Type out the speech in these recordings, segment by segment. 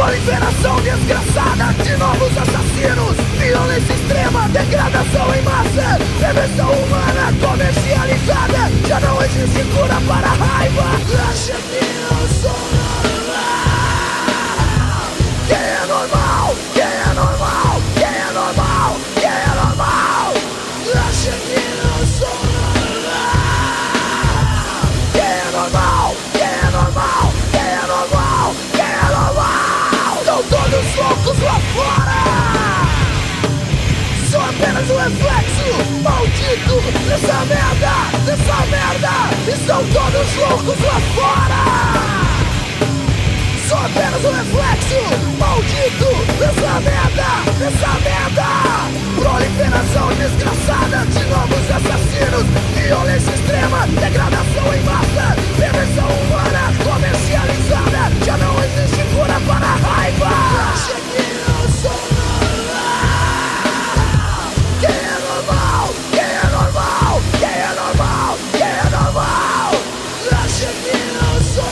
Proliferação desgraçada de novos assassinos, violência extrema, degradação em massa, perversão humana comercializada. Já não existe cura para a raiva. Acha que não sou normal? Quem é normal? Quem é normal? Quem é normal? Quem é normal? Acha que não sou normal? Quem é normal? Quem é normal? Quem é normal? Quem é normal? Estão todos loucos lá fora. Sou apenas um reflexo maldito dessa merda, dessa merda. Estão todos loucos lá fora. Sou apenas um reflexo maldito dessa merda, dessa merda. Proliferação desgraçada de novos assassinos, violência extrema, degradação em massa, perversão humana comercializada. Já não existe cura para a raiva. Acha que não sou normal? Quem é normal? Quem é normal? Quem é normal? Quem é normal? Acha que não sou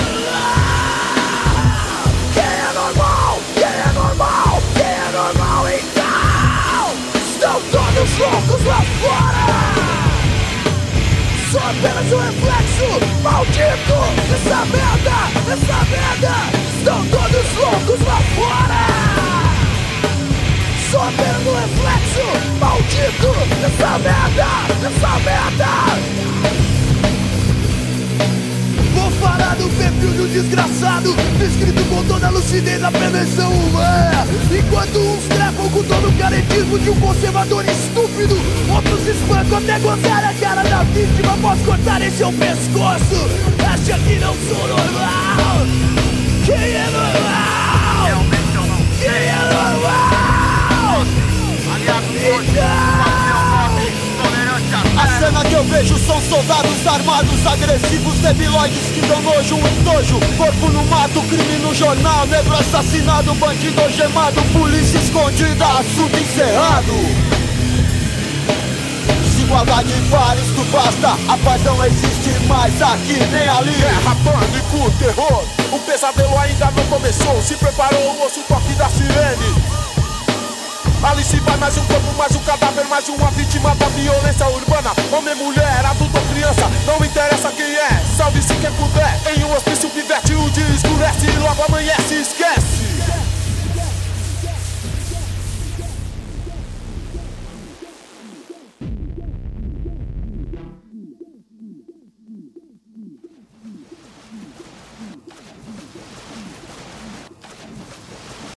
normal? Quem é normal? Quem é normal? Quem é normal? Então estão todos loucos lá fora. Sou apenas um reflexo maldito dessa merda, dessa merda. Estão todos loucos lá fora. Sou apenas um reflexo maldito dessa merda, dessa merda. Vou falar do perfil de um desgraçado, descrito com toda a lucidez da perversão humana. Enquanto uns trepam com todo o caretismo de um conservador estúpido, outros espancam até gozar a cara da vítima após cortar em seu pescoço. Acha que não sou normal? Quem é normal? Realmente eu não sei. Quem é normal? Aliás, A cena que eu vejo são soldados armados, agressivos, debilóides que dão nojo, um nojo. Corpo no mato, crime no jornal, negro assassinado, bandido algemado, polícia escondida, assunto encerrado. Desigualdade para isto basta, a paz não existe mais aqui nem ali. Guerra, pânico, terror, o pesadelo ainda não começou. Se preparou, ouço o toque da sirene. Ali se vai mais um corpo, mais um cadáver, mais uma vítima da violência urbana. Homem, mulher, adulto ou criança, não interessa quem é. Salve-se quem puder, em um hospício pivete o direito